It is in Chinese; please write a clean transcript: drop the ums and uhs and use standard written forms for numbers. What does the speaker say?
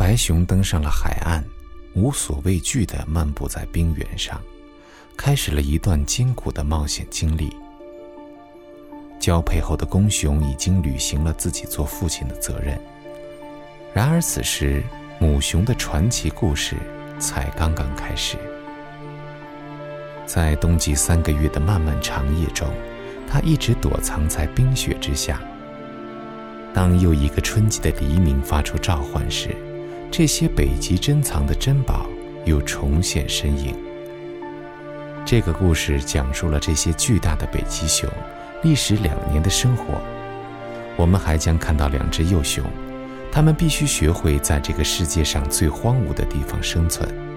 白熊登上了海岸，无所畏惧地漫步在冰原上，开始了一段艰苦的冒险经历。交配后的公熊已经履行了自己做父亲的责任，然而此时母熊的传奇故事才刚刚开始。在冬季3个月的漫漫长夜中，它一直躲藏在冰雪之下。当又一个春季的黎明发出召唤时，这些北极珍藏的珍宝又重现身影。这个故事讲述了这些巨大的北极熊历时2年的生活。我们还将看到2只幼熊，它们必须学会在这个世界上最荒芜的地方生存。